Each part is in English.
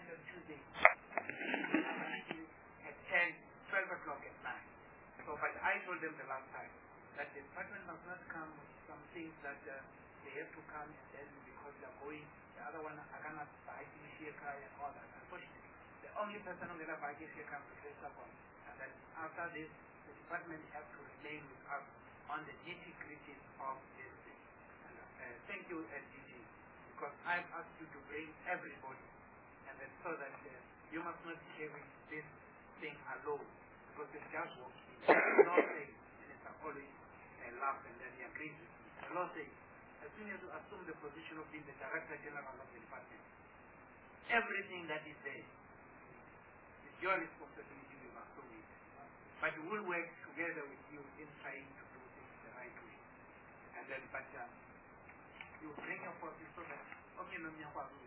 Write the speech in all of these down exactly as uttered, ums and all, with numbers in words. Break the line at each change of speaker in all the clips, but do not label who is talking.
on Tuesday at ten, twelve o'clock at night. So, but I told them the last time that the department must not come with some things that uh, they have to come and then because they are going, the other one are going to buy Sheka and all that. Unfortunately, the only person who will buy Sheka is the second. And then after this, the department have to remain with us on the nitty-gritty of this thing. And, uh, thank you, S D G, because I've asked you to bring everybody, and then so that uh, you must not be having this thing alone, because it's just working. The law says, and it's always uh, laugh and then he agrees with me. The law says, as soon as you assume the position of being the Director General of the department, everything that is there is your responsibility, you must assume it. But we will work together with you in trying to do things the right way. And then, but uh, you bring your forces so that, okay, no, no, no,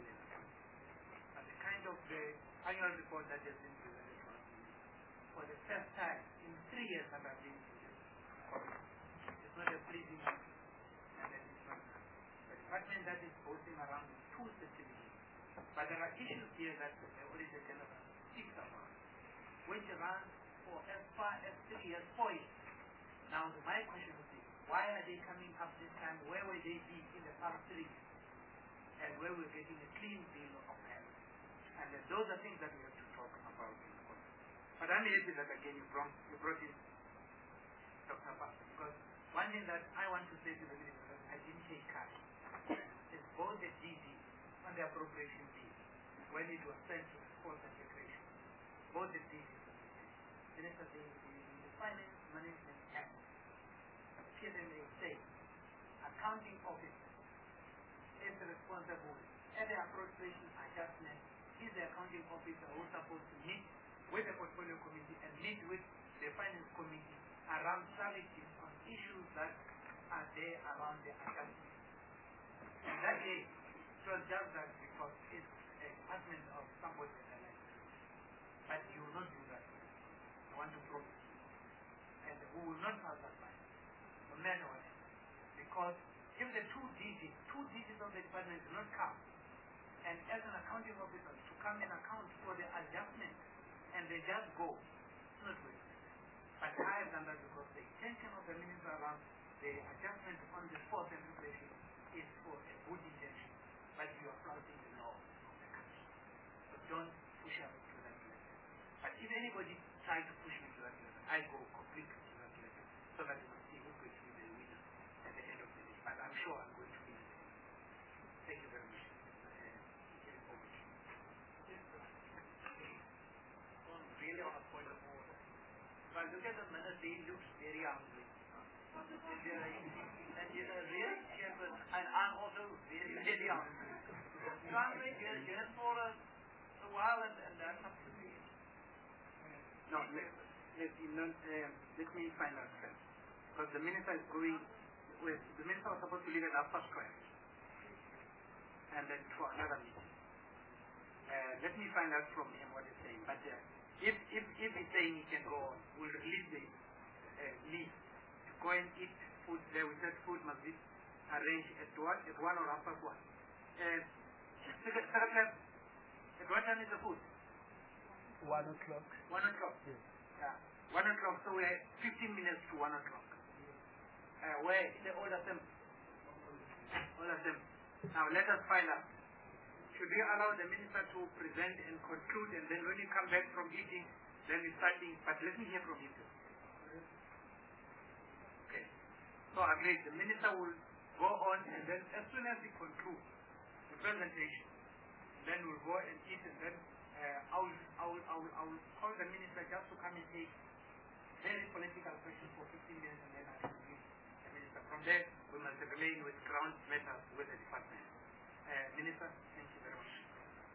and the kind of the annual report that has been presented to us for the first time in three years that I've been in this office. It's not a pleasing and then it's not the department that is boasting around two certificates. But there are issues here that the Auditor General speaks about, which run for as far as three years, four years. Now, my question would be, why are they coming up this time? Where will they be in the past three years? And where we're getting a clean bill of health? And then those are things that we have to talk about in court. But I'm happy that again you brought, you brought in Doctor Pastor, because one thing that I want to say to the minister that I didn't take cash is both the D D and the appropriation bill when it was sent to the court and declaration. Both the D Ds and the Minister, the, the, the Finance Management Act, P M A say, accounting officer is responsible at the appropriation adjustment. Is the accounting officer who's supposed to meet with the portfolio committee and meet with the finance committee around strategies on issues that are there around the adjustment. And that day, it was just that because it's a department of somebody that I like to do. But you will not do that. I want to promise you. And we will not pass that line, no matter what. Because if the two digits, two digits of the department do not come, and as an accounting officer to come and account for the adjustment, and they just go, it's not good. But I have done that because the intention of the minister around the adjustment on the fourth inflation is for a good intention, but you are flouting the law of the country. So don't push us to that level. But if anybody tries to push me to that level, I go completely to that level, so that you will see who's going to be the winner at the end of the day. But I'm sure I'm going to win the day. Thank you very much.
Really on a point of order. If I look at the minute, he looks very hungry. And you're a real shepherd, and I'm also very, very hungry. So I'm going to get here for a, a while, and, and that's up to me.
No, let, let, not, uh, let me find out first. Because the minister is going, with, the minister was supposed to leave at half past twelve. And then for another meeting. Uh, let me find out from him what he's saying. But uh, if, if, if he's saying he can go on, we'll release the uh, leave to go and eat food there. We said food must be arranged at what? At one or half past one. Uh, at what time is the food?
One o'clock.
One o'clock?
Yes.
Yeah. One o'clock, so we're fifteen minutes to one o'clock. Uh, where in the old assembly? Old assembly. Now let us find out. Should we allow the minister to present and conclude, and then when you come back from eating, then we start eating? But let me hear from him. Okay. So agreed. The minister will go on, and then as soon as we conclude the presentation, then we'll go and eat, and then uh, I will, I will, I will, I will call the minister just to come and take very political questions for fifteen minutes, and then I will give the minister. From there, we must remain with ground matters with the department. Uh, Minister, thank you very much.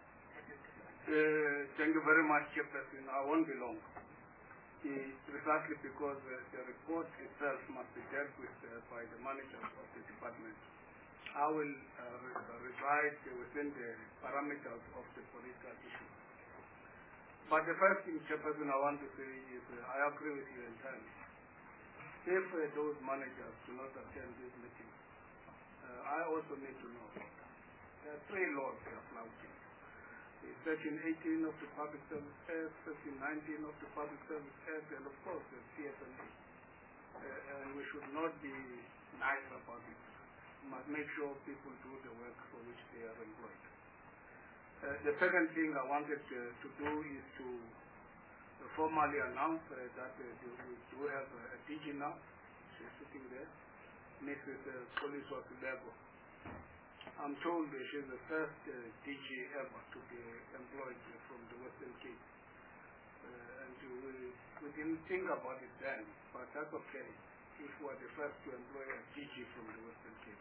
Uh, thank you very much, Chairperson. I won't be long. It's precisely because uh, the report itself must be dealt with uh, by the managers of the department. I will uh, reside within the parameters of the political issue. But the first thing, Chairperson, I want to say is uh, I agree with you entirely. If uh, those managers do not attend this meeting, uh, I also need to know. There are three laws they are flouting. The Section eighteen of the Public Service Act, Section nineteen of the Public Service Act, and of course the C S N A. Uh, and we should not be nice about it. We must make sure people do the work for which they are employed. Uh, the second thing I wanted uh, to do is to uh, formally announce uh, that uh, we do have uh, a D G now. She's sitting there. Missus Uh, Police Lebo. I'm told uh, she's the first uh, D G ever to be employed uh, from the Western Cape. Uh, and uh, we, we didn't think about it then, but that's okay if we're the first to employ a D G from the Western Cape.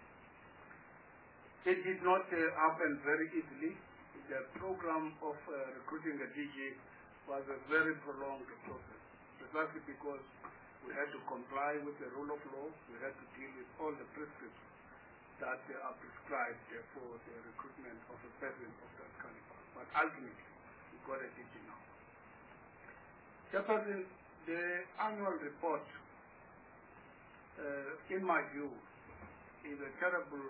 It did not uh, happen very easily. The program of uh, recruiting a D G was a very prolonged process, precisely because we had to comply with the rule of law, we had to deal with all the prescripts that uh, are prescribed uh, for the recruitment of a person of that caliber. But ultimately, we got a D G now. Chairperson, the annual report, uh, in my view, is a terrible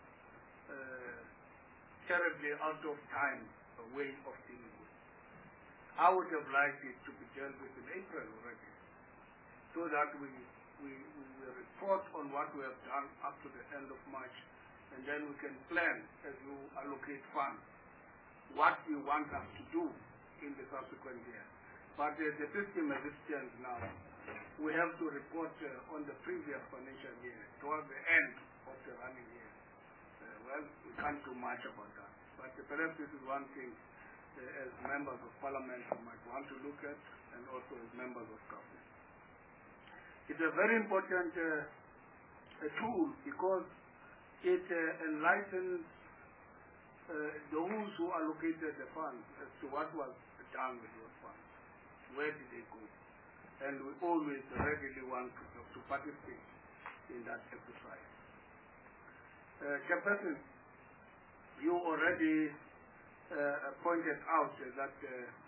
uh, terribly out of time a way of dealing with. I would have liked it to be dealt with in April already, so that we, we, we will report on what we have done up to the end of March, and then we can plan, as you allocate funds, what we want us to do in the subsequent year. But uh, the system as it stands now, we have to report uh, on the previous financial year, towards the end of the running year. Well, we can't do much about that. But uh, perhaps this is one thing uh, as members of parliament we might want to look at, and also as members of government. It's a very important uh, a tool because it uh, enlightens uh, those who allocated the funds as to what was done with those funds. Where did they go? And we always readily want to, to participate in that exercise. Uh, Chairperson, you already uh, pointed out uh, that uh,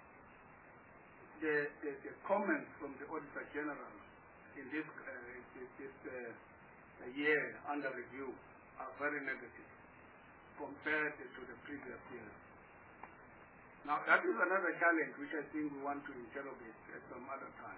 the, the, the comments from the Auditor General in this, uh, this, this uh, year under review are very negative compared to the previous years. Now, that is another challenge which I think we want to interrogate at some other time.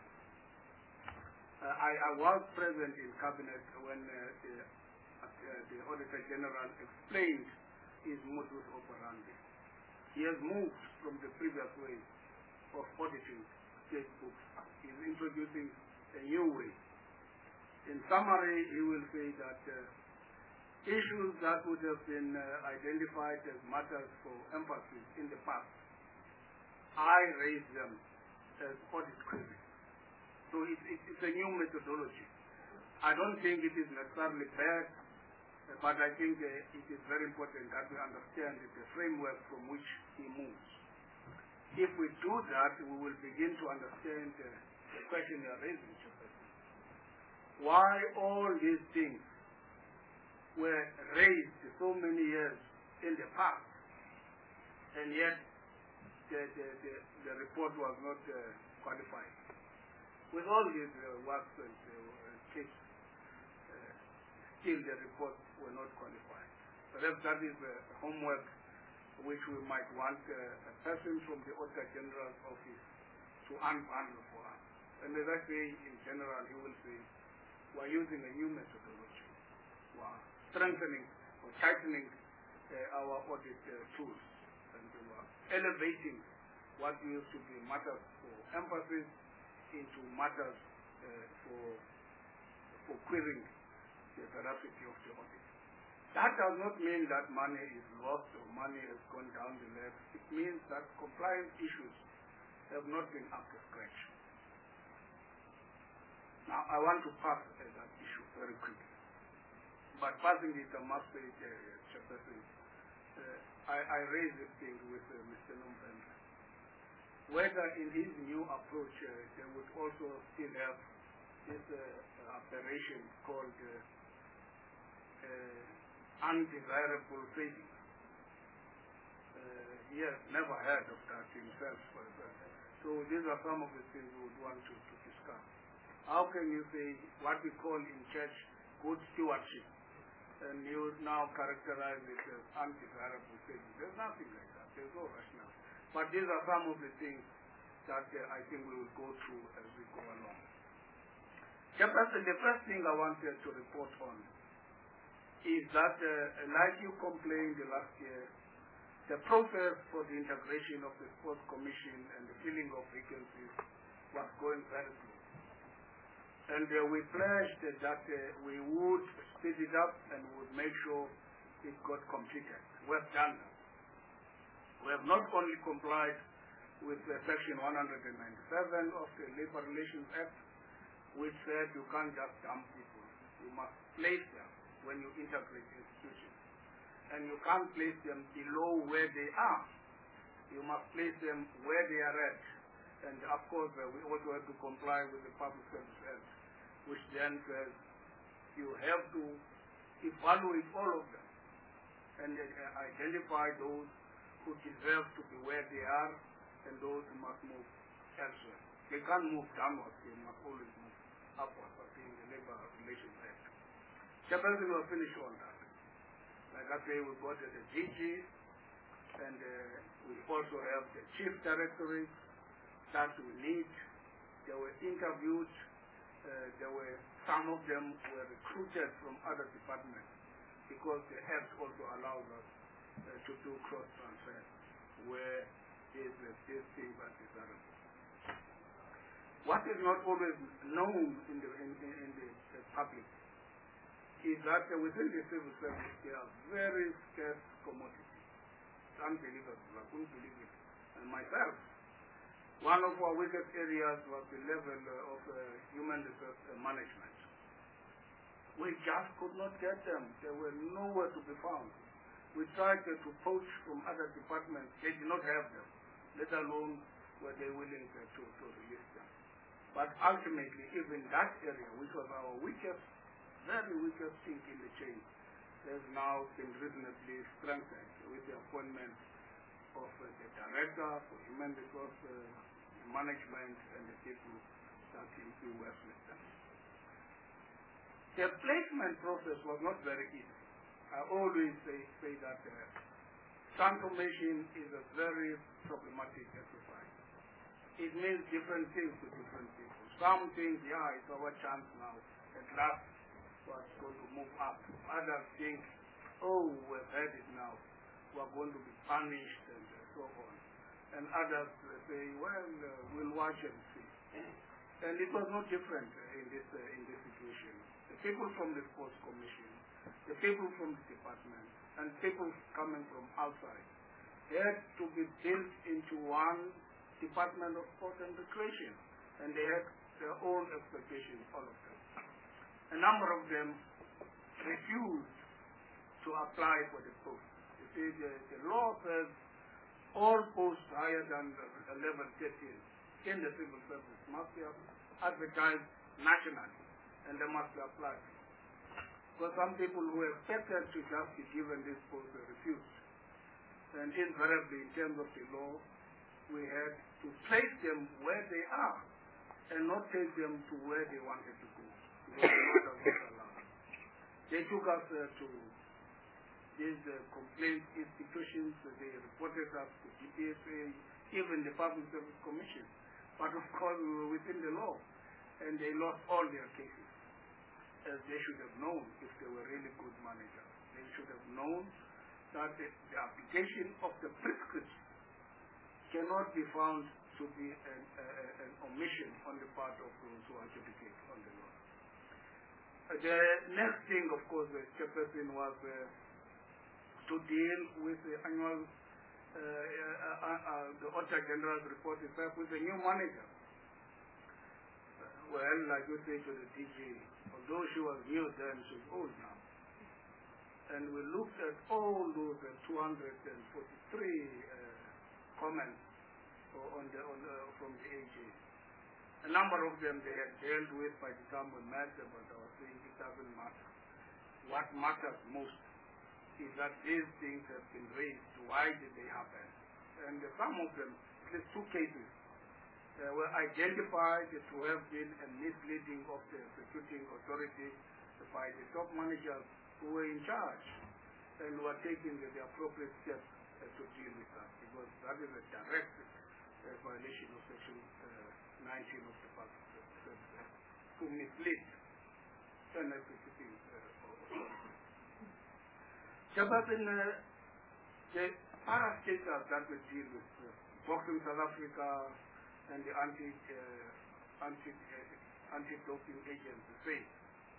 Uh, I, I was present in Cabinet when uh, the Uh, the Auditor General explained his modus operandi. He has moved from the previous way of auditing state books. He is introducing a new way. In summary, he will say that uh, issues that would have been uh, identified as matters for emphasis in the past, I raise them as audit queries. So it, it, it's a new methodology. I don't think it is necessarily bad, but I think uh, it is very important that we understand the framework from which he moves. If we do that, we will begin to understand uh, the question you are raising. Why all these things were raised so many years in the past, and yet the, the, the, the report was not uh, qualified. With all these uh, works and uh, cases, still the reports were not qualified. Perhaps that is uh, homework which we might want uh, a person from the Auditor General's office to unbundle for us. And as I say, in general, he will say, we're using a new methodology. We're strengthening or tightening uh, our audit uh, tools. And we're elevating what used to be matters for emphasis into matters uh, for, for querying the veracity of the audit. That does not mean that money is lost or money has gone down the left. It means that compliance issues have not been up to scratch. Now, I want to pass uh, that issue very quickly. But passing it, I must say, uh, Chairperson, uh, I, I raised this thing with uh, Mister Nombembe. Whether in his new approach uh, they would also still have this uh, operation called uh, Uh, undesirable savings. Uh, he has never heard of that himself. So these are some of the things we would want to, to discuss. How can you say what we call in church good stewardship, and you now characterize it as undesirable savings? There's nothing like that. There's no rationale. But these are some of the things that uh, I think we will go through as we go along. Chairperson, the first thing I wanted to report on is that, uh, like you complained last year, the process for the integration of the Sports Commission and the filling of vacancies was going very slow. And uh, we pledged that uh, we would speed it up and would make sure it got completed. We have done that. We have not only complied with uh, Section one ninety-seven of the Labor Relations Act, which said you can't just dump people. You must place them when you integrate institutions. And you can't place them below where they are. You must place them where they are at. And of course, uh, we also have to comply with the Public Service Act, which then says you have to evaluate all of them and uh, identify those who deserve to be where they are and those who must move elsewhere. They can't move downwards, they must always move upwards, I think, the Labor Relations Act. Chairperson will finish on that. Like I say, we've got the D G, and uh, we also have the Chief Directorates that we need. They were interviewed. Uh, there were some of them were recruited from other departments because the Act also allows us uh, to do cross transfer where is uh, this thing that is desirable. What is not always known in the in, in, in the, the public is that uh, within the civil service there are very scarce commodities. It's unbelievable. I couldn't believe it. And myself, one of our weakest areas was the level uh, of uh, human resource uh, management. We just could not get them. They were nowhere to be found. We tried uh, to poach from other departments. They did not have them, let alone were they willing uh, to, to release them. But ultimately, even that area, which was our weakest, very weakest link in the chain, has now been reasonably strengthened with the appointment of uh, the Director for Human Resource uh, Management and the people that we work with them. The placement process was not very easy. I always say, say that uh, transformation is a very problematic exercise. It means different things to different people. Some things, yeah, it's our chance now. At last, was going to move up. Others think, oh, we've had it now. We're going to be punished and uh, so on. And others uh, say, well, uh, we'll watch and see. And it was no different uh, in this uh, in this situation. The people from the Sports Commission, the people from the department, and people coming from outside had to be built into one Department of Sport and Recreation. And they had their own expectations, all of them. A number of them refused to apply for the post. You see, the, the law says all posts higher than level thirteen in the civil service must be advertised nationally, and they must be applied. Because some people who expected to just be given this post refused. And invariably, in terms of the law, we had to place them where they are and not take them to where they wanted to go. Because the law does not allow. They took us uh, to these uh, complaint institutions. They reported us to D P S A, even the Public Service Commission. But of course, we were within the law, and they lost all their cases, as they should have known if they were really good managers. They should have known that the, the application of the prescripts cannot be found to be an, uh, an omission on the part of those who adjudicate on the law. Uh, the next thing, of course, the chairperson was uh, to deal with the annual, uh, uh, uh, uh, the Auditor General's report itself with the new manager. Uh, well, like you say to the D G, although she was new then, she's old now. And we looked at all those uh, two hundred forty-three uh, comments on the, on the, from the A G. A number of them they had dealt with by the time we met, but I was saying it doesn't matter. What matters most is that these things have been raised. Why did they happen? And uh, some of them, at least two cases, uh, were identified to have been a misleading of the executing authority by the top managers who were in charge and were taking the, the appropriate steps uh, to deal with that, because that That is a direct uh, violation of Section uh, nineteen of the Park uh, to mislead and executing uh, Jabab in uh, the parastatals that we deal with, uh, Boxing South Africa and the anti uh, anti uh, anti-doping agency, FACE.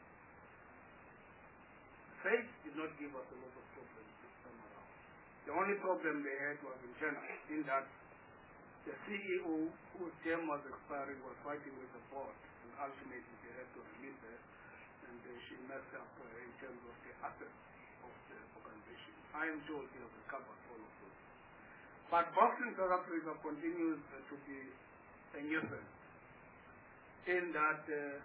FACE did not give us a lot of problems this time around. The only problem they had was internal, in that the C E O, whose term was expiring, was fighting with the board, and ultimately they had to release her, and uh, she messed up uh, in terms of the assets of the organization. I am told they have recovered all of those. But Boxing South Africa continues uh, to be a nuisance, in that,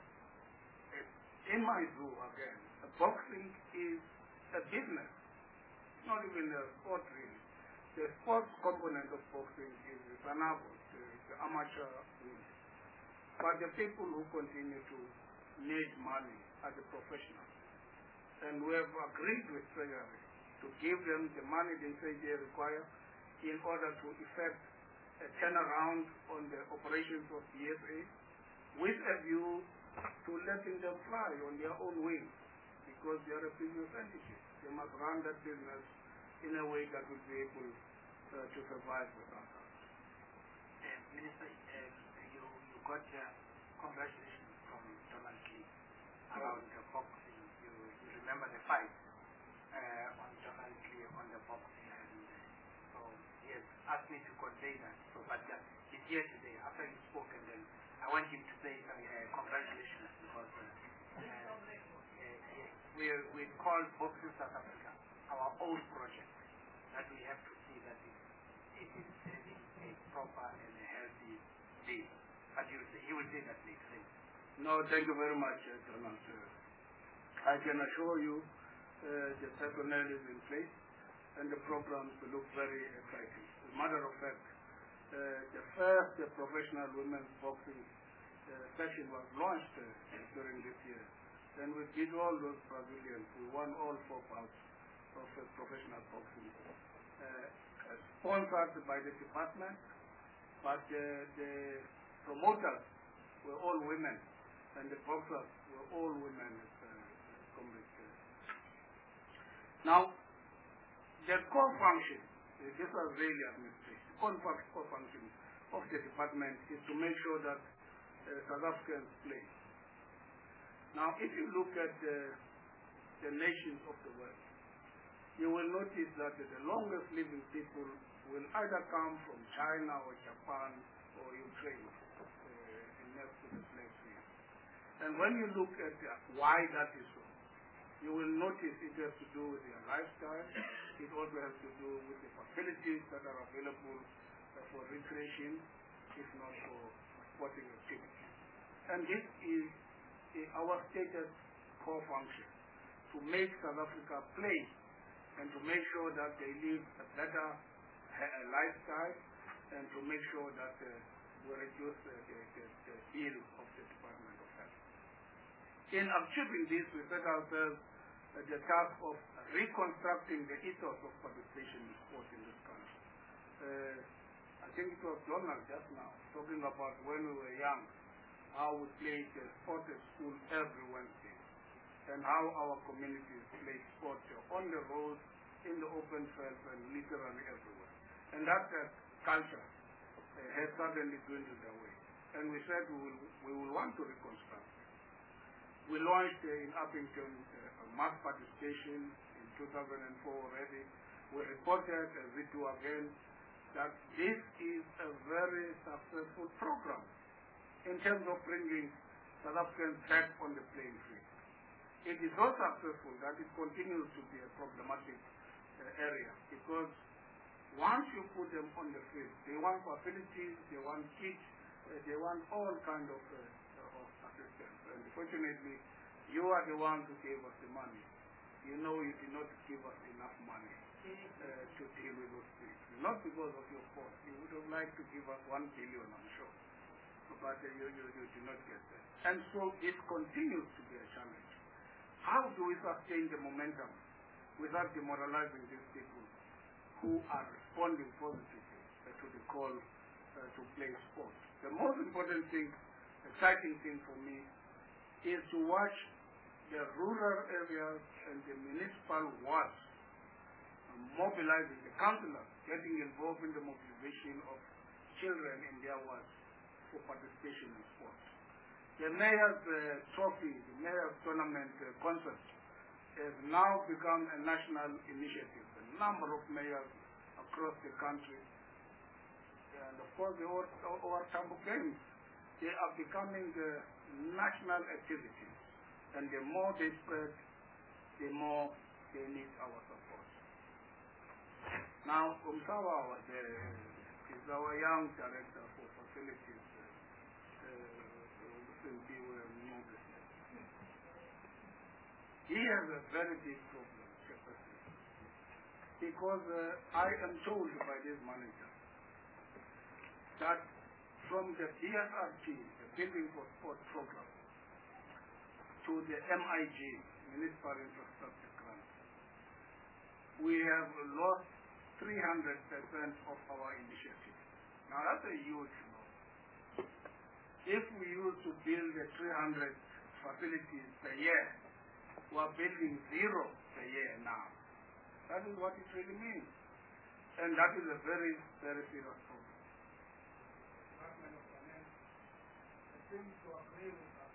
uh, in my view, again, uh, boxing is a business, not even a sport really. The sports component of boxing is vulnerable, the, the amateur win. But the people who continue to need money are the professionals. And we have agreed with Treasury to give them the money they say they require in order to effect a turnaround on the operations of D S A, with a view to letting them fly on their own wings, because they are a business entity. They must run that business in a way that will be able uh, to survive with us.
Uh, Minister, uh, you, you got uh, congratulations from Donald Lee around the boxing. You, you remember the fight uh, on Donald Lee on the boxing, and uh, so he has asked me to convey that. So, but uh, he's here today after you spoke, and then I want him to say uh, congratulations, because uh, uh, uh, we we call Boxing South Africa our own project, that we have to see that it, it is having a proper and a healthy deal. But you, he will say that next thing.
No, thank you very much, uh, Donald. Uh, I can assure you uh, the personnel is in place and the programs look very exciting. As a matter of fact, uh, the first uh, professional women's boxing uh, session was launched uh, during this year. And we beat all those Brazilians. We won all four bouts of uh, professional boxing, uh, uh, sponsored by the department, but uh, the promoters were all women, and the boxers were all women. Uh, now, the core function, uh, this was really administration, the core, core function of the department is to make sure that uh, South Africans play. Now, if you look at uh, the nations of the world, you will notice that the longest living people will either come from China or Japan or Ukraine, uh, next to the slave trade. And when you look at uh, why that is so, you will notice it has to do with their lifestyle. It also has to do with the facilities that are available uh, for recreation, if not for sporting activity. And this is uh, our stated core function, to make South Africa play and to make sure that they live a better uh, lifestyle, and to make sure that uh, we reduce uh, the, the, the bill of the Department of Health. In achieving this, we set ourselves uh, the task of reconstructing the ethos of participation in sport in this country. Uh, I think it was Donald just now talking about when we were young, how we played uh, sport at school every Wednesday, and how our communities play sport on the roads, in the open fields, and literally everywhere. And that uh, culture uh, has suddenly dwindled away. And we said we will, we will want to reconstruct. We launched uh, in Uppington uh, mass participation in two thousand four already. We reported, as we do again, that this is a very successful program in terms of bringing South Africans back on the playing field. It is so successful that it continues to be a problematic uh, area, because once you put them on the field, they want facilities, they want kits, uh, they want all kinds of, uh, of assistance. And fortunately, you are the one who gave us the money. You know you did not give us enough money uh, to deal with those things. Not because of your fault. You would have liked to give us one billion, I'm sure. But uh, you, you, you did not get that. And so it continues to be a challenge. How do we sustain the momentum without demoralizing these people who are responding positively to call uh, to play sport. The most important thing, exciting thing for me, is to watch the rural areas and the municipal wards mobilizing, the councillors getting involved in the mobilization of children in their wards for participation in sport. The mayor's uh, trophy, the mayor's tournament uh, concert has now become a national initiative. A number of mayors across the country, and of course the Owar Tambo Games, they are becoming uh, national activities. And the more they spread, the more they need our support. Now, Umsawa uh, is our young director for facilities. He has a very big problem, because uh, I am told by this manager that from the B S R T, the Building for Sport program, to the M I G, Municipal Infrastructure Grant, we have lost three hundred percent of our initiative. Now that's a huge loss. If we used to build the three hundred facilities per year, we are building zero per year now. That is what it really means. And that is a very, very serious problem. Department of Finance seems to agree with us.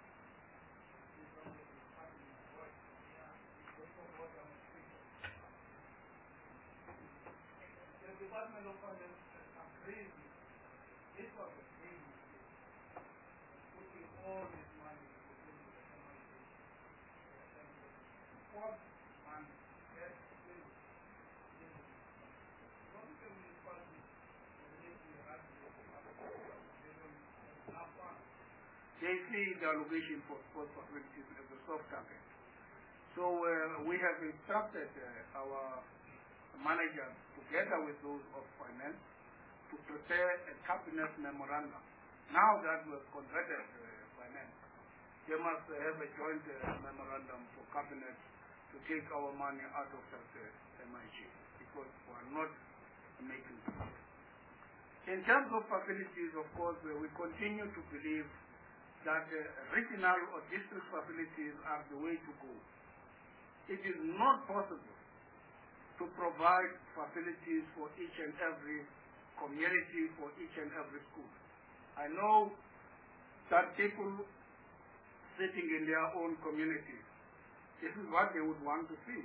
The Department of Finance agrees with us. It was a big mistake. Putting all this money within the M I T. What money gets in they see the allocation for sports facilities as a soft target. So uh, we have instructed uh, our managers, together with those of finance, to prepare a cabinet memorandum. Now that we have converted uh, finance, they must uh, have a joint uh, memorandum for cabinet to take our money out of that uh, M I G, because we are not making it. In terms of facilities, of course, uh, we continue to believe that uh, regional or district facilities are the way to go. It is not possible to provide facilities for each and every community, for each and every school. I know that people sitting in their own communities, this is what they would want to see.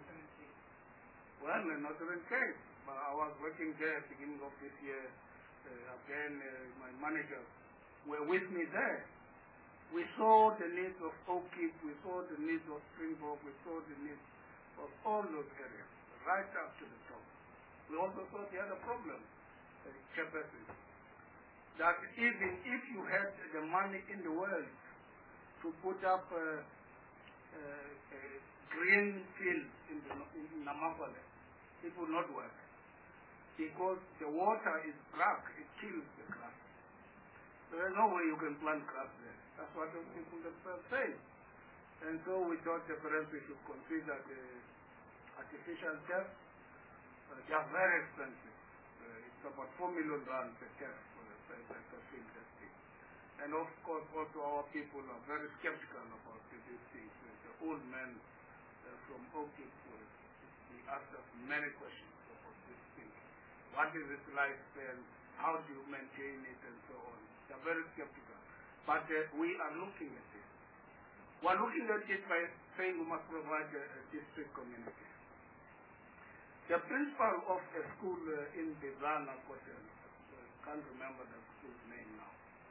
Well, in Northern Cape, I was working there at the beginning of this year. Uh, again, uh, my managers were with me there. We saw the needs of Oak Keep, we saw the needs of Springbok, we saw the needs of all those areas, right up to the top. We also saw the other problem, uh, Chairperson, that even if you had the money in the world to put up uh, uh, uh, green fields in, the, in Namapale, it would not work, because the water is black, it kills the grass. There is no way you can plant grass there. That's what the people themselves say. And so we thought that perhaps we should consider the artificial turf. Uh, they are very expensive. Uh, it's about four million rand per turf for the per field testing. And of course, also our people are very skeptical about these things. Uh, the old men uh, from Oak Cliff, he asked us many questions about this thing. What is its lifespan? How do you maintain it, and so on? They are very skeptical. But uh, we are looking at it. We are looking at it by saying we must provide a, a district community. The principal of a school uh, in Bizana, I uh, can't remember the school's name now,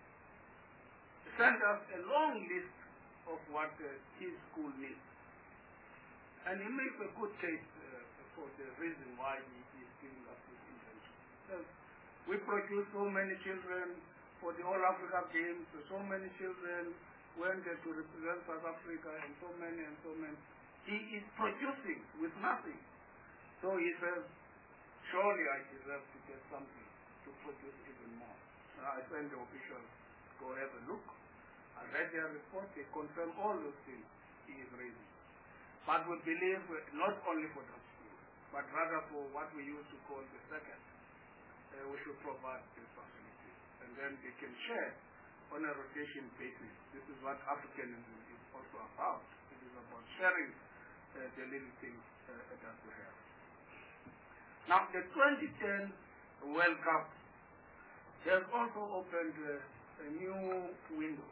sent us a long list of what uh, his school needs. And he makes a good case uh, for the reason why he is giving us this intention. So we produce so many children for the All Africa Games, so many children went there to represent South Africa, and so many and so many. He is producing with nothing. So he says, surely I deserve to get something to produce even more. So I sent the officials to go have a look. I read their report, they confirm all those things he is raising. But we believe not only for that school, but rather for what we used to call the second. uh, we should provide these facilities. And then they can share on a rotation basis. This is what Africanism is also about. It is about sharing uh, the little things uh, that we have. Now, the twenty ten World Cup has also opened uh, a new window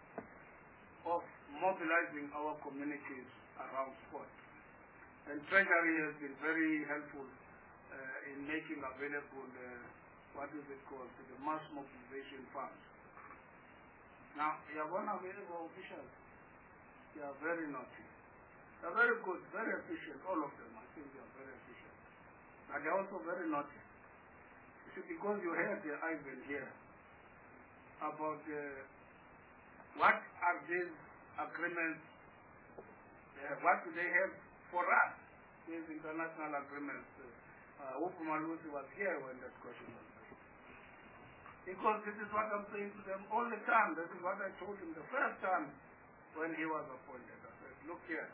of mobilizing our communities around sport. And Treasury has been very helpful uh, in making available, uh, what is it called, the mass mobilization funds. Now, you have one available officials. They are very naughty. They are very good, very efficient, all of them. I think they are very efficient. But they are also very naughty. You see, because you heard the Ivan here about uh, what are these agreements, uh, what do they have for us, these international agreements. Uh, Upu Malusi was here when that question was made. Because this is what I'm saying to them all the time. This is what I told him the first time when he was appointed. I said, look here,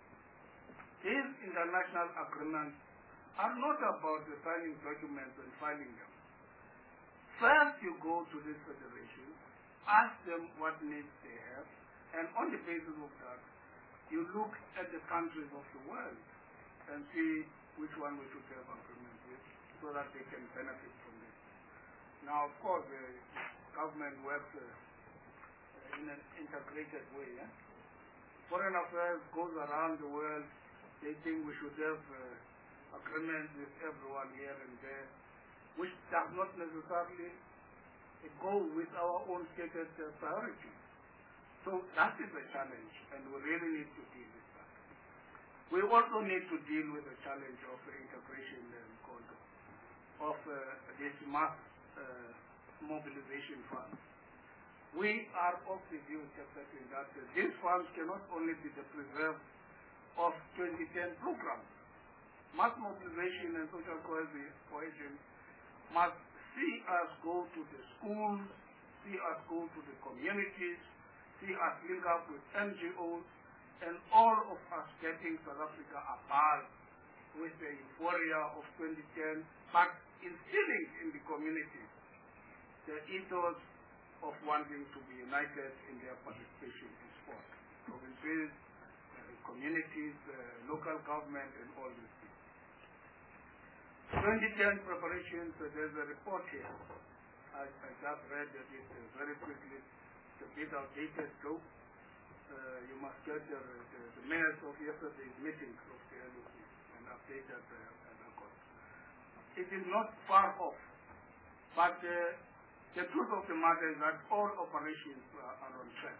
these international agreements are not about the signing documents and filing them. First, you go to this federation, ask them what needs they have, and on the basis of that, you look at the countries of the world and see which one we should have agreement with so that they can benefit from this. Now, of course, the government works uh, in an integrated way. Eh? Foreign affairs goes around the world. They think we should have uh, agreements with everyone here and there, which does not necessarily go with our own stated uh, priorities. So that is a challenge, and we really need to deal with that. We also need to deal with the challenge of uh, integration and control of uh, this mass uh, mobilization funds. We are of the view, Captain, that uh, these funds cannot only be the preserve of twenty ten programs. Mass mobilization and social cohesion must see us go to the schools, see us go to the communities, see us link up with N G Os, and all of us getting South Africa apart with the euphoria of twenty ten, but instilling in the community the ethos of wanting to be united in their participation in sport. Provinces, uh, communities, uh, local government, and all these things. twenty ten preparations, uh, there's a report here. I, I just read it uh, very quickly. It's a bit outdated though. Uh, you must get the, the, the minutes of yesterday's meeting of the L O C and update that uh, record. It is not far off, but uh, the truth of the matter is that all operations uh, are on track.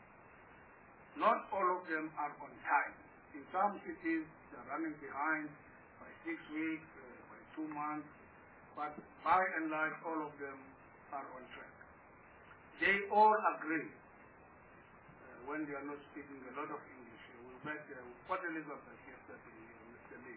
Not all of them are on time. In some cities, they are running behind by six weeks, uh, by two months, but by and large, all of them are on track. They all agree, uh, when they are not speaking a lot of English. Uh, we met uh, with Port Elizabeth yesterday, uh, Mister Lee.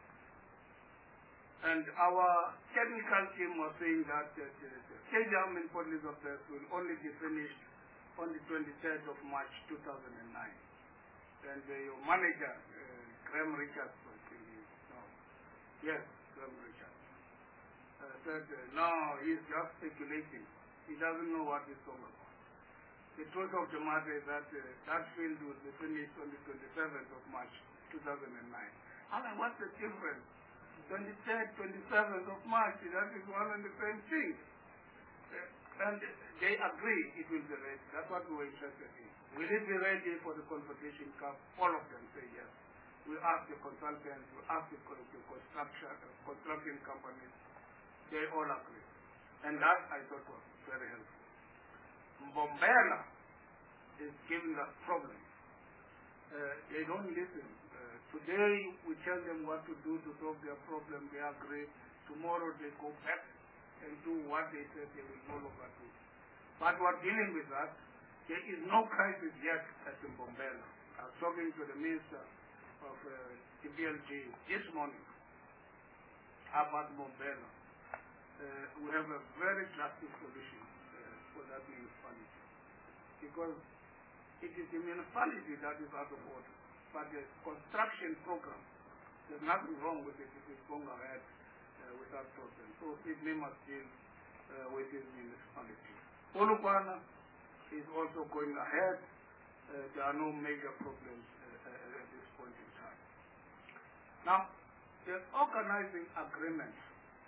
And our technical team was saying that uh, the, the stadium in Port Elizabeth will only be finished on the twenty-third of March two thousand nine. And uh, your manager, uh, Graham Richards, was saying, no, yes, Graham Richards, uh, said, uh, no, he's just speculating. He doesn't know what he's talking about. The truth of the matter is that uh, that field will be finished on the twenty-seventh of March two thousand nine. I mean, what's the difference? twenty-third, twenty-seventh of March, that is one and the same thing. Uh, and they agree it will be ready. That's what we were interested in. Will it be ready for the Confederation Cup? All of them say yes. We asked the consultants, we asked the, the construction, uh, construction companies. They all agree. And that I thought was very helpful. Mbombela is giving us problems. Uh, they don't listen. Uh, today we tell them what to do to solve their problem. They agree. Tomorrow they go back and do what they said they will no longer do. But we're dealing with that. There is no crisis yet at Mbombela. I was talking to the Minister of uh, the B L G this morning about Mbombela. Uh, we have a very drastic solution uh, for that municipality. Because it is the municipality that is out of order. But the construction program, there's nothing wrong with it if it's going ahead uh, without problem. So Sydney must deal uh, with his municipality. Polokwane is also going ahead. Uh, there are no major problems uh, uh, at this point in time. Now, the organizing agreement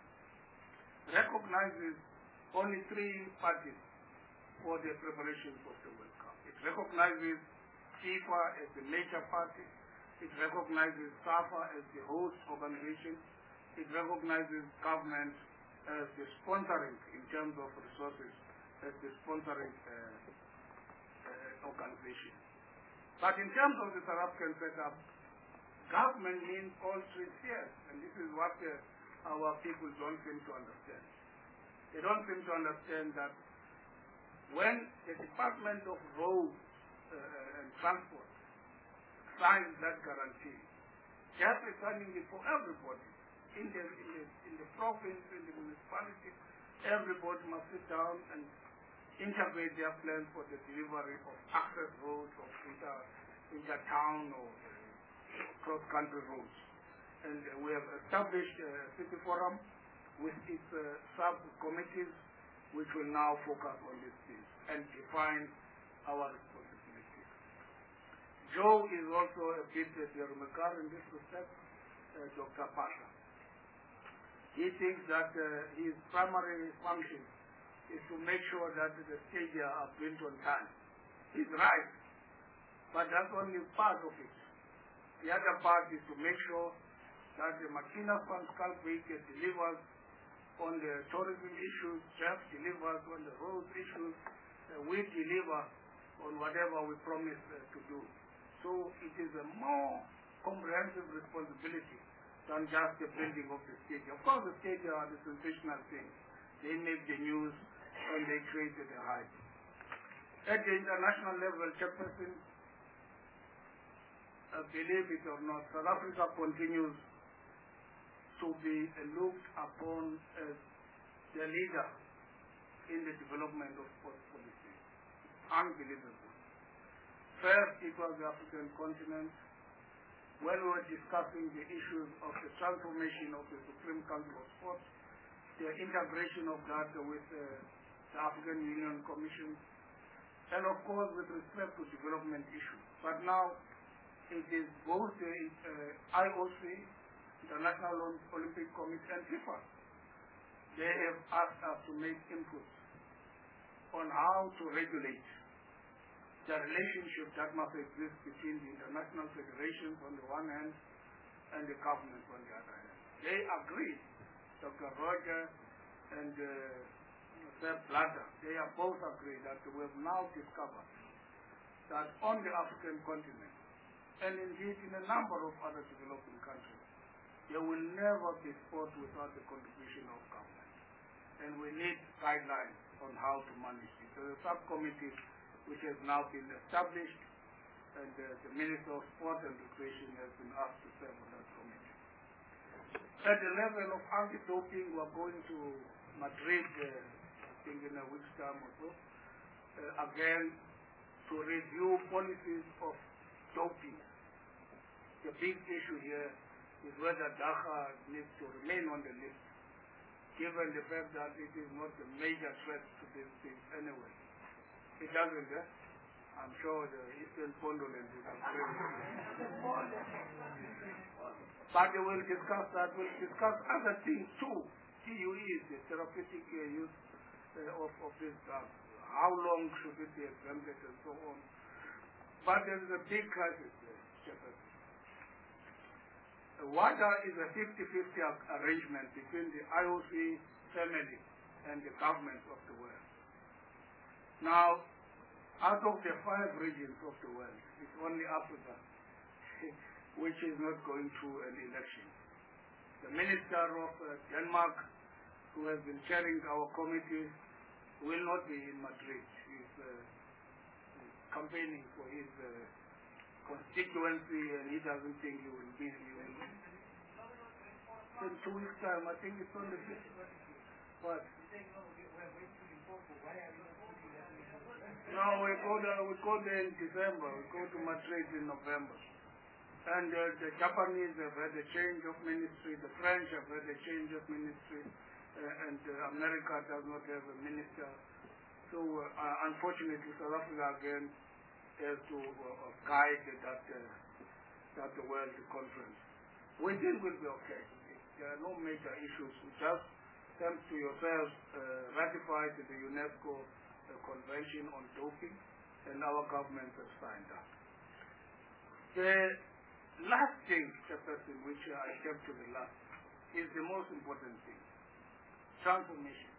recognizes only three parties for the preparations of the World Cup. It recognizes FIFA as the major party. It recognizes SAFA as the host organization. It recognizes government as the sponsoring in terms of resources, as the sponsoring uh, uh, organization. But in terms of the South African setup, government means all three spheres, and this is what uh, our people don't seem to understand. They don't seem to understand that when the Department of Roads uh, and Transport signs that guarantee, just is signing it for everybody. In the, in, the, in the province, in the municipality, everybody must sit down and integrate their plans for the delivery of access roads, of inter, inter-town or uh, cross-country roads. And uh, we have established a city forum with its uh, sub-committees, which will now focus on these things and define our responsibilities. Joe is also a bit uh, the remarkable in this respect, uh, Doctor Pasha. He thinks that uh, his primary function is to make sure that the stadia are built on time. He's right, but that's only part of it. The other part is to make sure that the Makina van Schalkwyk delivers on the tourism issues, Jeff delivers on the road issues, uh, we deliver on whatever we promise uh, to do. So it is a more comprehensive responsibility than just the building of the stadium. Of course, the stadium are the sensational things. They make the news and they create the hype. At the international level, Chairperson, uh, believe it or not, South Africa continues to be looked upon as the leader in the development of sports policy. Unbelievable. First, it was the African continent. When we were discussing the issues of the transformation of the Supreme Council of Sport, the integration of that with uh, the African Union Commission, and of course with respect to development issues. But now it is both the uh, I O C, International Olympic Committee, and FIFA. They have asked us to make input on how to regulate the relationship that must exist between the international federations on the one hand and the government on the other hand. They agree, Doctor Roger and uh, Sir Blatter, they are both agreed that we have now discovered that on the African continent, and indeed in a number of other developing countries, there will never be sport without the contribution of government. And we need guidelines on how to manage it. So the subcommittee which has now been established, and uh, the Minister of Sport and Recreation has been asked to serve on that committee. At the level of anti-doping, we are going to Madrid, uh, I think in a week's time or so, uh, again, to review policies of doping. The big issue here is whether Dakar needs to remain on the list, given the fact that it is not a major threat to these things anyway. It doesn't, eh? I'm sure the Eastern Condolence is agree. But they will discuss that. We'll discuss other things too. T U E is the therapeutic uh, use uh, of, of this drug. How long should it be exempted and so on. But there is a big crisis there, Shepherd. WADA is a fifty fifty arrangement between the I O C family and the governments of the world. Now, out of the five regions of the world, it's only Africa which is not going through an election. The Minister of uh, Denmark, who has been chairing our committee, will not be in Madrid. He's uh, campaigning for his uh, constituency, and he doesn't think he will be. He will. In two weeks' time, I think it's on the fifth. What? No, we go there, we go there in December. We go to Madrid in November. And uh, the Japanese have had a change of ministry, the French have had a change of ministry, uh, and uh, America does not have a minister. So uh, unfortunately, South Africa again has to uh, guide that, uh, that World Conference. We think we'll be okay. There are no major issues. We just, thanks to yourselves, uh, ratified the UNESCO uh, Convention on Doping, and our government has signed up. The last thing, Chairperson, which I kept to the last, is the most important thing: transformation.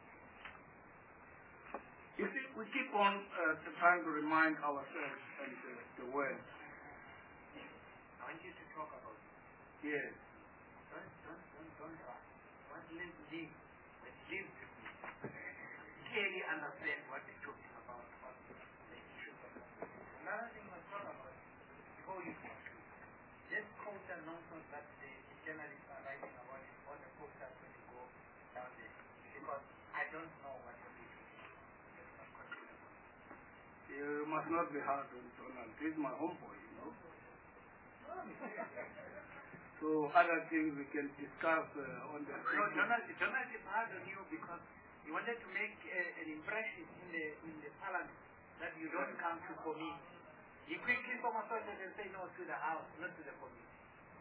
You see, we keep on uh, trying to remind ourselves and uh, the world.
I want you to talk about it.
Yes.
Don't, don't, don't, don't rush. What live, live, but live with me. Clearly understand what we're talking about, what the issues of that. Another thing we'll talk about, before you conclude, this culture nonsense that the journalists are writing about it, all the folks are going to go down there, because I don't know what you're doing.
You must not be hard on Donald. He's my homeboy, you know. So other things we can discuss uh, on the...
No, Donald, Donald is hard on you because you wanted to make uh, an impression in the in the parliament that you don't come to committee. He quickly somersaulted and said no to the house, not to the committee.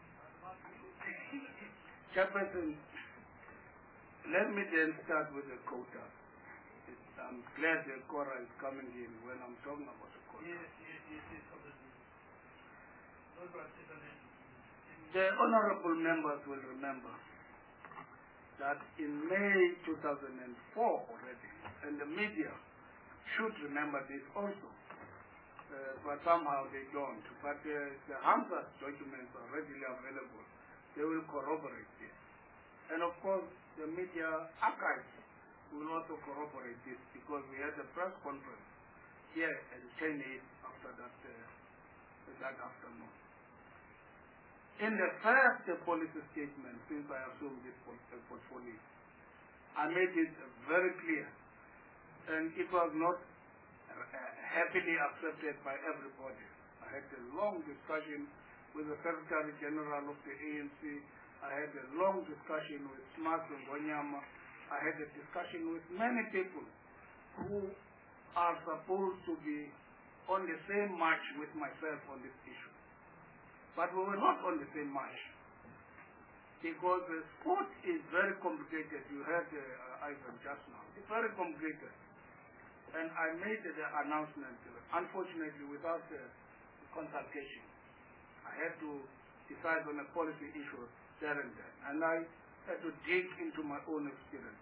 Chairperson, let me then start with the quota. I'm glad the Cora is coming in when I'm talking about the quota.
Yes, yes, yes, yes, obviously. Those who are sitting in.
The honorable members will remember that in May two thousand four already, and the media should remember this also, uh, but somehow they don't. But uh, the Hamza documents are readily available. They will corroborate this. And of course, the media archives will also corroborate this because we had a press conference here at ten eight after that, uh, that afternoon. In the first uh, policy statement, since I assumed this portfolio, I made it very clear, and it was not uh, happily accepted by everybody. I had a long discussion with the Secretary General of the A N C. I had a long discussion with Smas Ngonyama. I had a discussion with many people who are supposed to be on the same march with myself on this issue. But we were not on the same march because the sport is very complicated. You heard uh, Ivan just now. It's very complicated. And I made the announcement, uh, unfortunately, without uh, consultation. I had to decide on a policy issue there and then. And I had to dig into my own experience.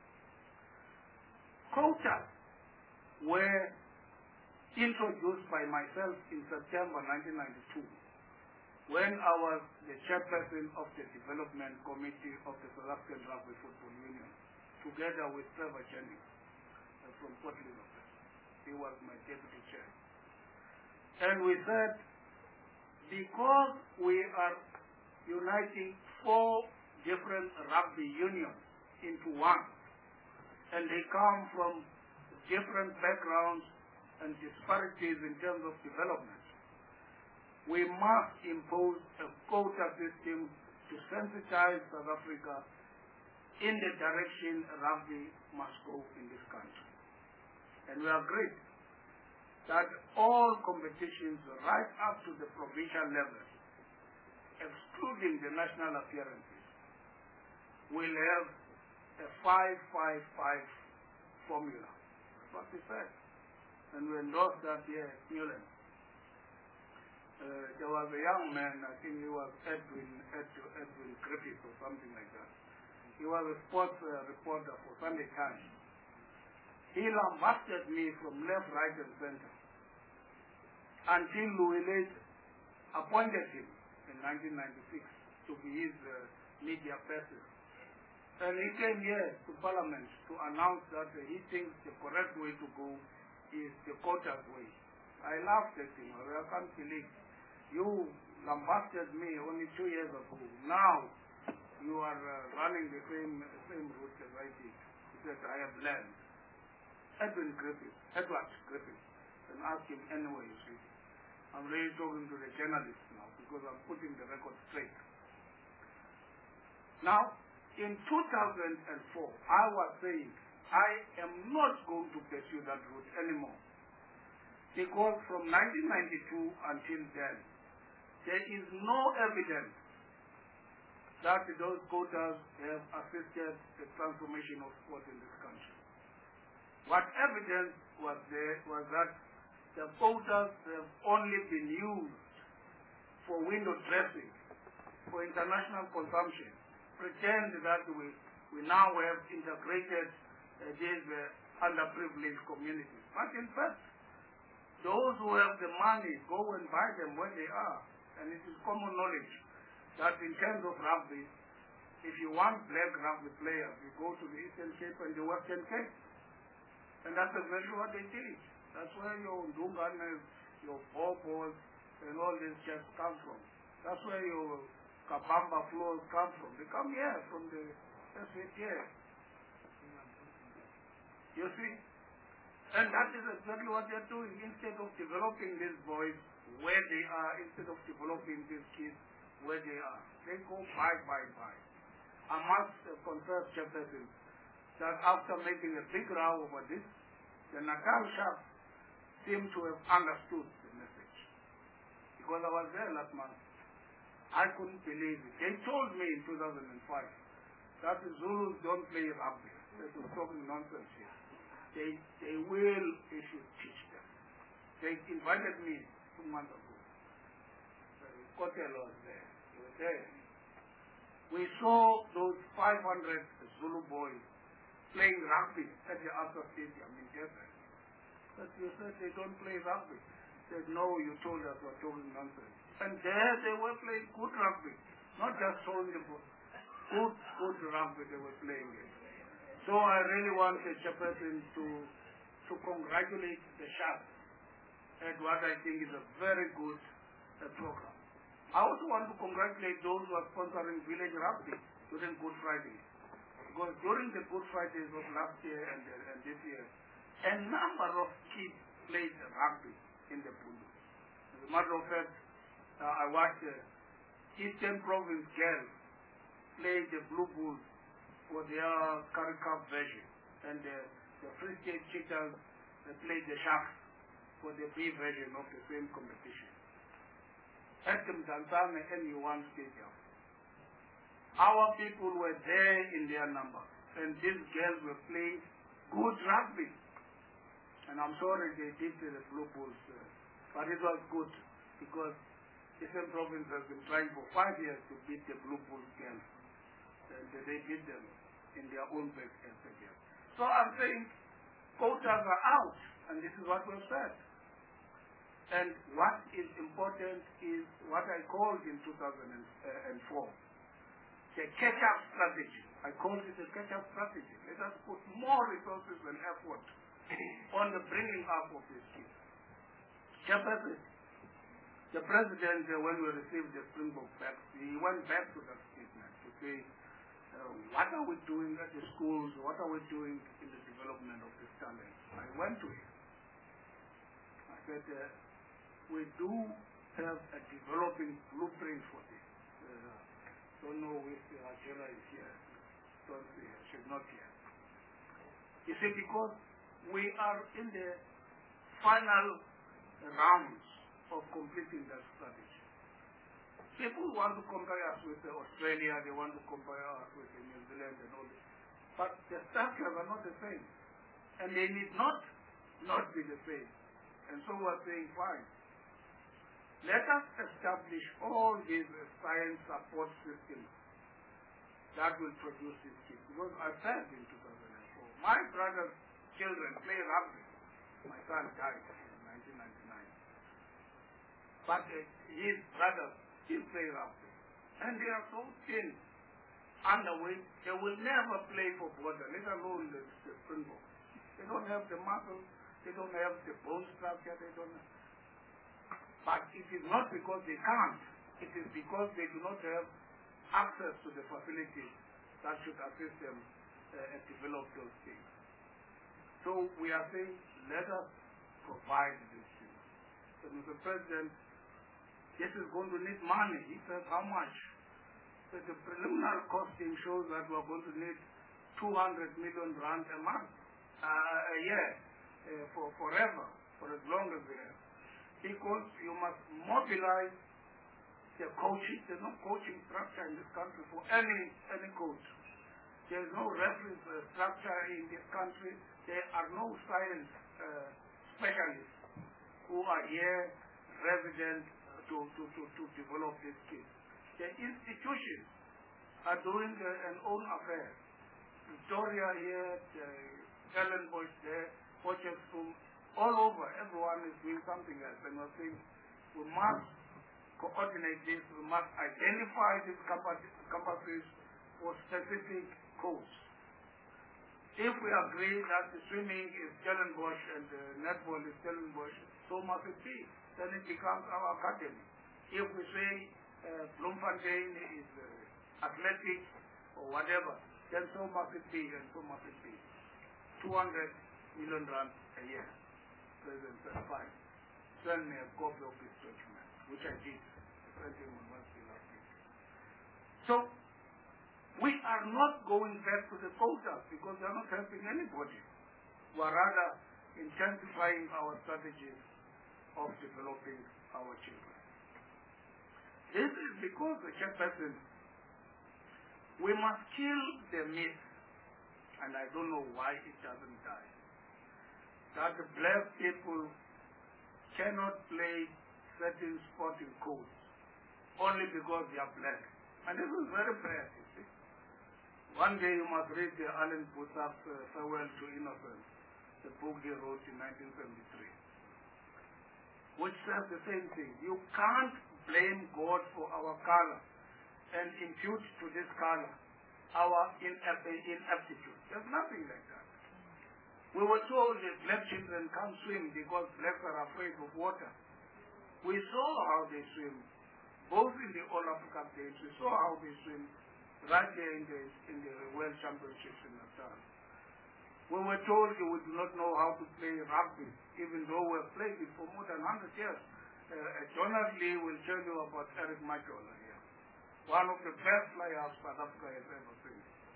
Quotas were introduced by myself in September nineteen ninety-two when I was the chairperson of the Development Committee of the South African Rugby Football Union, together with Trevor Jennings uh, from Port Elizabeth. He was my deputy chair. And we said, because we are uniting four different rugby unions into one, and they come from different backgrounds and disparities in terms of development, we must impose a quota system to sensitize South Africa in the direction rugby must go in this country. And we agreed that all competitions right up to the provincial level, excluding the national appearances, will have a five five five formula. That's what we said. And we endorsed that here at Newland. Uh, there was a young man, I think he was Edwin, Edwin, Edwin Griffith or something like that. He was a sports uh, reporter for Sunday Times. He lambasted me from left, right, and center until Louis Late appointed him in nineteen ninety-six to be his uh, media person. And he came here to Parliament to announce that uh, he thinks the correct way to go is the quotas way. I laughed at him. I can't believe you lambasted me only two years ago. Now you are uh, running the same same route as I did. He said, I have learned. Edwin Griffith, Edward Griffith, and ask him anyway, you see. I'm really talking to the journalists now because I'm putting the record straight. Now, in two thousand four, I was saying I am not going to pursue that route anymore because from nineteen ninety-two until then, there is no evidence that those quotas have assisted the transformation of sport in this country. What evidence was there was that the quotas have only been used for window dressing, for international consumption, pretend that we, we now have integrated uh, these uh, underprivileged communities. But in fact, those who have the money go and buy them where they are. And it is common knowledge that in terms of rugby, if you want black rugby players, you go to the Eastern Cape and the Western Cape. And that's exactly what they did. That's where your Ndunganas, your Bobos, and all these just come from. That's where your Kabamba flows come from. They come here from the S A T A. You see? And that is exactly what they're doing. Instead of developing these boys where they are, instead of developing these kids where they are, they go buy, buy, buy. I must uh, confess, Chairperson, that after making a big row over this, the Natal Sharks seem to have understood the message. Because I was there last month. I couldn't believe it. They told me in two thousand five that the Zulus don't play rugby. They were talking nonsense here. They, they will, they should teach them. They invited me two months ago. Kotel was there. They were there. We saw those five hundred Zulu boys playing rugby at the Upper Stadium in Durban. But you said they don't play rugby. They said, no, you told us we're talking nonsense. And there they were playing good rugby, not just throwing the ball. Good, good rugby they were playing it. So I really want the Chairperson to, to congratulate the Sharks at what I think is a very good uh, program. I also want to congratulate those who are sponsoring village rugby during Good Friday. Because during the Good Fridays of last year and, uh, and this year, a number of kids played rugby in the Pundu. As a matter of fact, uh, I watched the uh, Eastern Province girls play the Blue Bulls for their Currie Cup version. And uh, the Free State Cheetahs they played the Sharks for the B version of the same competition. At the Mzanzane N U one Stadium. Our people were there in their number, and these girls were playing good rugby. And I'm sorry they did the Blue Bulls, uh, but it was good because the Eastern Province has been trying for five years to beat the Blue Bulls girls. And they beat them in their own stadium. So I'm saying quotas are out, and this is what we've said. And what is important is what I called in two thousand four. The catch-up strategy. I call it a catch-up strategy. Let us put more resources and effort on the bringing up of these kids. Chairperson, the President, uh, when we received the Springbok back, he went back to that statement to say, uh, what are we doing at the schools? What are we doing in the development of this talent? I went to him. I said, uh, we do have a developing blueprint for this. Uh, don't know if uh, Angela is here. Don't see her. She's not here. He said, because we are in the final rounds of completing that strategy. People want to compare us with uh, Australia, they want to compare us with uh, New Zealand and all this. But the structures are not the same. And they need not not be the same. And so we're saying, fine. Let us establish all these uh, science support systems that will produce these kids. Because I said in two thousand four, my brother's children play rugby. My son died in nineteen ninety-nine. But uh, his brothers still play rugby. And they are so thin, underweight, they will never play for border, let alone the, the Springbok. They don't have the muscle, they don't have the bone structure, they don't have. But it is not because they can't, it is because they do not have access to the facilities that should assist them uh, and develop those things. So we are saying, let us provide these things. said, Mister President, this is going to need money. He said, how much? So the preliminary costing shows that we're going to need two hundred million rand a month, uh, a year, uh, for forever, for as long as we have. Because you must mobilize the coaching. There's no coaching structure in this country for any any coach. There's no reference uh, structure in this country. There are no science uh, specialists who are here resident to, to, to, to develop these skills. The institutions are doing uh, an own affair. Victoria here, the Stellenbosch there, coaches from all over. Everyone is doing something else. And I think we must coordinate this. We must identify these campuses for specific codes. If we agree that the swimming is Stellenbosch and the netball is Stellenbosch, so must it be. Then it becomes our academy. If we say uh, Bloemfontein is uh, athletics or whatever, then so must it be and so must it be. two hundred million rand a year. President said, fine. Send me a copy of this document, which I did. Sent him on Wednesday last week. So, we are not going back to the quotas because they are not helping anybody. We are rather intensifying our strategies of developing our children. This is because the chairperson, we must kill the myth, and I don't know why it doesn't die, that the black people cannot play certain sporting codes only because they are black. And this is very bad, you see. One day you must read the Alan Bousak's uh, Farewell to Innocence, the book he wrote in nineteen seventy-three, which says the same thing. You can't blame God for our color and impute to this color our ineptitude. There's nothing like that. We were told that black children can't swim because blacks are afraid of water. We saw how they swim, both in the All Africa Games. We saw how they swim right there in the, in the World Championships in Natal. We were told we do not know how to play rugby, even though we've played it for more than one hundred years. Uh, Jonathan Lee will tell you about Eric Majola here, one of the best players South Africa has ever seen.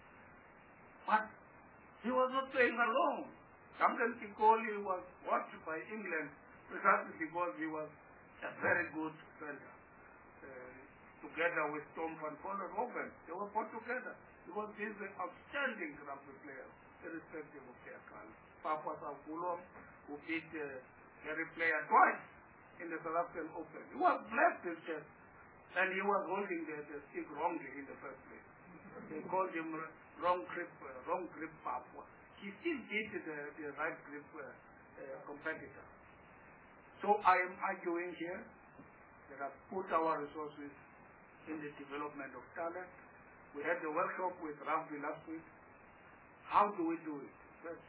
But he was not playing alone. Duncan Piccoli was watched by England precisely because he was a very good center. Uh, together with Tom van Vollenhoven, they were put together because he's an outstanding rugby player, irrespective of their color. Papa Sakulom, who beat uh, Gary Player twice in the South African Open. He was blessed his chest, and he was holding the, the stick wrongly in the first place. They called him wrong grip, uh, wrong grip Papa. He still beat the, the right grip uh, uh, competitor. So I am arguing here that I've put our resources in the development of talent. We had the workshop with Rugby last week. How do we do it? First,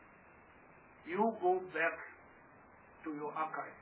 you go back to your archive.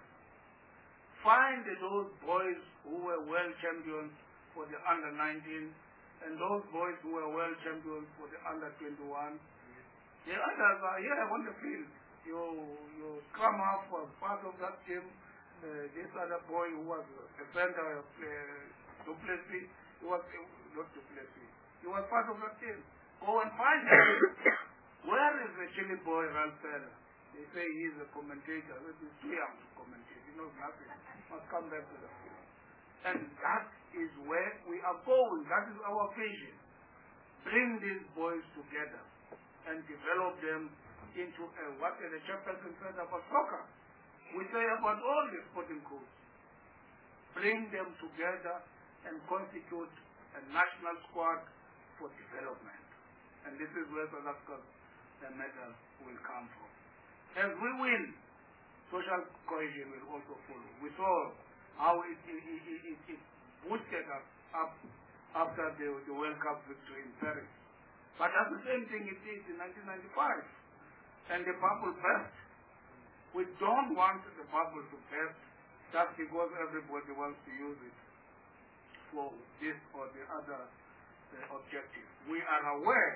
Find those boys who were world champions for the under nineteen and those boys who were world champions for the under twenty-one. The others are here on the field. You, you scrum half was part of that team. Uh, this other boy who was a center of uh, Duplessis, he was, uh, not Duplessis, he was part of that team. Go and find him. Where is the Chile boy, Ralph Feller? They say he's a commentator. He's too young to commentate. He knows nothing. Must come back to the field. And that is where we are going. That is our vision. Bring these boys together and develop them into a, what the chairperson said about soccer. We say about all the sporting codes. Bring them together and constitute a national squad for development. And this is where South Africa's medal will come from. As we win, social cohesion will also follow. We saw how it, it, it, it, it boosted us up after the, the World Cup victory in Paris. But that's the same thing it did in nineteen ninety-five. And the bubble burst. We don't want the bubble to burst just because everybody wants to use it for this or the other uh, objective. We are aware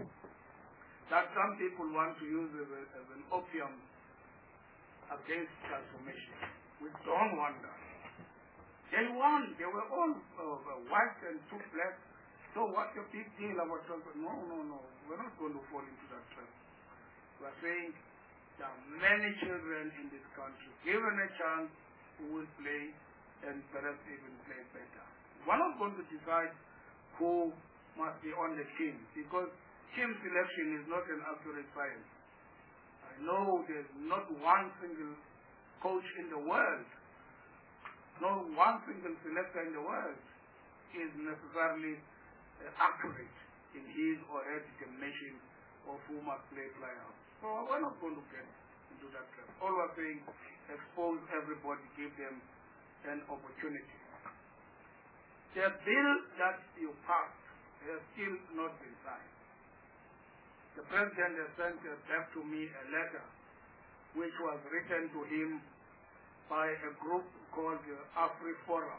that some people want to use it as, as an opium against transformation. We We don't want that. They won. They were all uh, white and two black. So what's the big deal about Trump? No, no, no. We're not going to fall into that trap. We're saying there are many children in this country, given a chance, who will play and perhaps even play better. We're not going to decide who must be on the team, because team selection is not an accurate science. I know there's not one single coach in the world, no one single selector in the world is necessarily uh, accurate in his or her determination of who must play playoffs. So we're not going to get into that trap. All we're saying, expose everybody, give them an opportunity. The bill that you passed has still not been signed. The President has sent uh, back to me a letter which was written to him by a group called the AfriForum.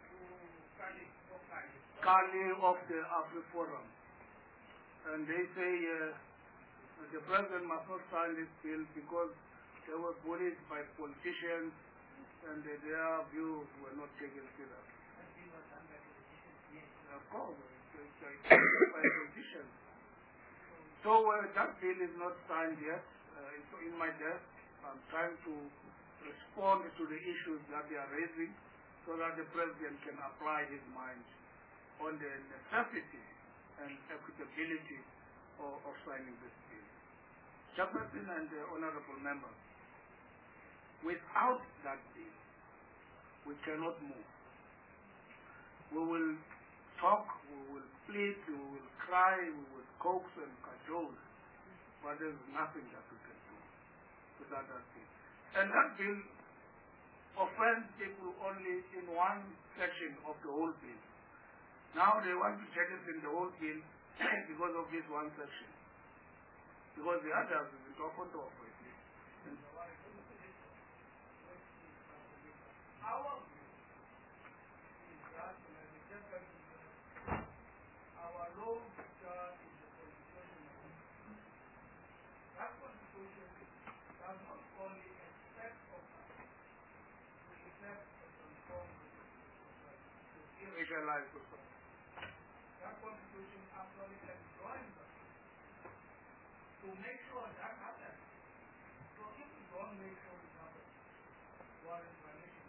Kali of the AfriForum. And they say uh, the President must not sign this bill because they were bullied by politicians and uh, their views were not taken seriously. Of course, it's, it's, it's by politicians. So uh, that bill is not signed yet. Uh, it's in my desk. I'm trying to respond to the issues that they are raising so that the President can apply his mind on the necessity and equitability of, of signing this bill. Chairperson and the honorable members, without that bill, we cannot move. We will talk, we will plead, we will cry, we will coax and cajole, but there's nothing that we can do without that bill. And that bill offends people only in one section of the whole bill. Now they want to jettison the whole bill because of this one section. Because the others will be talk on top of it.
Our view is that our law chart is the constitution. That constitution does not only expect of us to effect a conform to
Visualize the
that constitution actually enjoins us to make sure that happens. So if we don't make sure it happens, what is violation?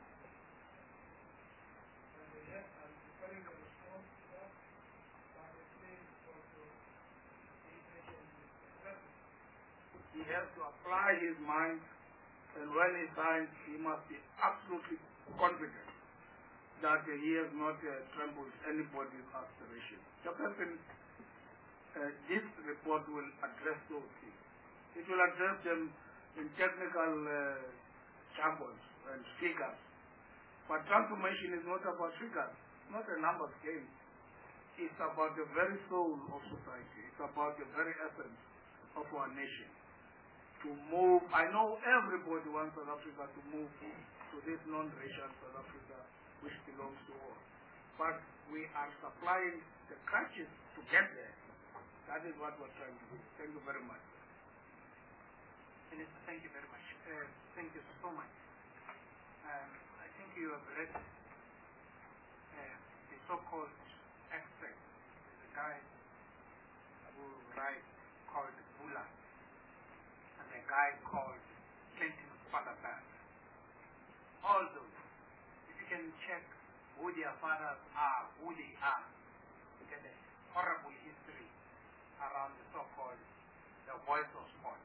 And yes, I'm preparing the response to that, but the claim is also impatient with acceptance.
He has to apply his mind, and when he signs, he must be absolutely confident that uh, he has not uh, trampled anybody's aspiration. Chairperson, uh, this report will address those things. It will address them in technical uh, jargons and figures. But transformation is not about figures, it's not a numbers game. It's about the very soul of society. It's about the very essence of our nation. To move, I know everybody wants South Africa to move to this non-racial South Africa which belongs to all. But we are supplying the crutches to get there. That is what we're trying to do. Thank you very much.
Minister, thank you very much. Uh, thank you so much. Um, I think you have read uh, the so-called extract. The guy who writes called Bula, and a guy called Clinton Fatherland. All those, if you can check who their fathers are, who they are, you get a horrible history around the so-called the voice of sport.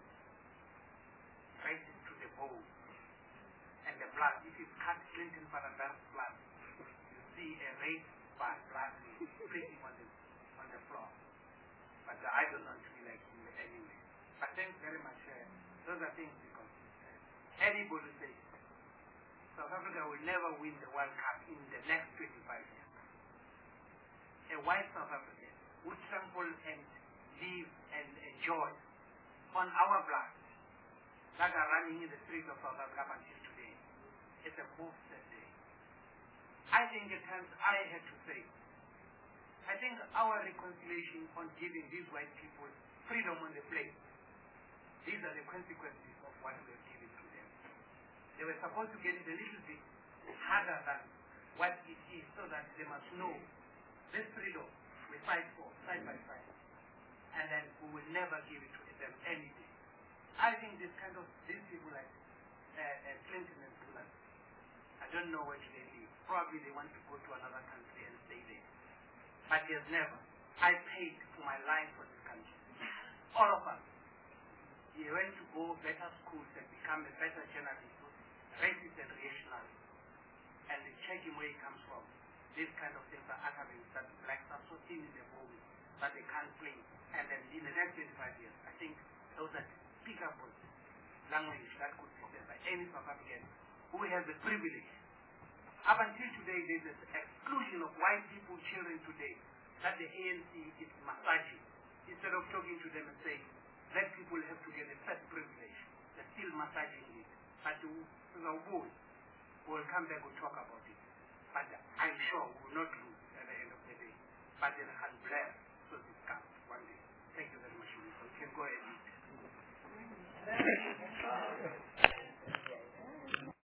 Right into the bone and the blood. If you cut Clinton Fatherland's blood, you see a race by blood splitting on the on the floor. But uh, I don't want to be like him anyway. But thanks very much. Uh, those are things because uh, anybody says South Africa will never win the World Cup in the next twenty-five years. A white South African would trample and live and enjoy on our blood that are running in the streets of South Africa until today. It's a most sad day. I think at times I had to say, I think our reconciliation on giving these white people freedom on the plate, these are the consequences of what we have given to them. They were supposed to get it a little bit harder than what it is, so that they must know this freedom we fight for side by side, and then we will never give it to them anything. I think this kind of these people like uh, uh, Clinton and people like, I don't know where they live. Probably they want to go to another country and stay there. But he has never. I paid for my life for this country. All of us. He went to go better schools and become a better journalist, racist and reactionary. And they check him where he comes from. These kind of things are utterly that blacks are so thin in the bone that they can't play. And then in the next twenty-five years, I think those are speakable language that could be said by any South African who has the privilege. Up until today, there's an exclusion of white people, children today, that the A N C is massaging. Instead of talking to them and saying, black people have to get a first privilege, they're still massaging it. But the boy will come back and talk about it. But I'm sure we will not lose at the end of the day. But then has blessed to discuss one day. Thank you very much. You can go ahead.